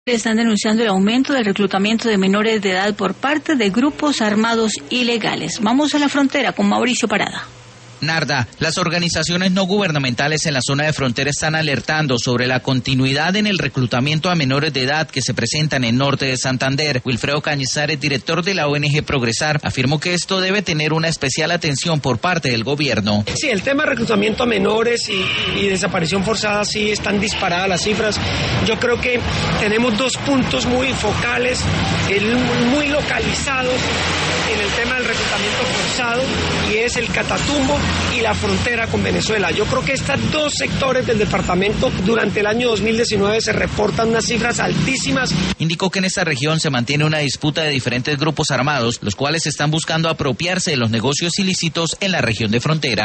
Están denunciando el aumento del reclutamiento de menores de edad por parte de grupos armados ilegales. Vamos a la frontera con Mauricio Parada. Narda, las organizaciones no gubernamentales en la zona de frontera están alertando sobre la continuidad en el reclutamiento a menores de edad que se presentan en norte de Santander. Wilfredo Cañizares, director de la ONG Progresar, afirmó que esto debe tener una especial atención por parte del gobierno. Sí, el tema de reclutamiento a menores y desaparición forzada sí están disparadas las cifras. Yo creo que tenemos dos puntos muy focales, muy localizados en el tema del reclutamiento forzado, y es el Catatumbo y la frontera con Venezuela. Yo creo que estos dos sectores del departamento durante el año 2019 se reportan unas cifras altísimas. Indicó que en esta región se mantiene una disputa de diferentes grupos armados, los cuales están buscando apropiarse de los negocios ilícitos en la región de frontera.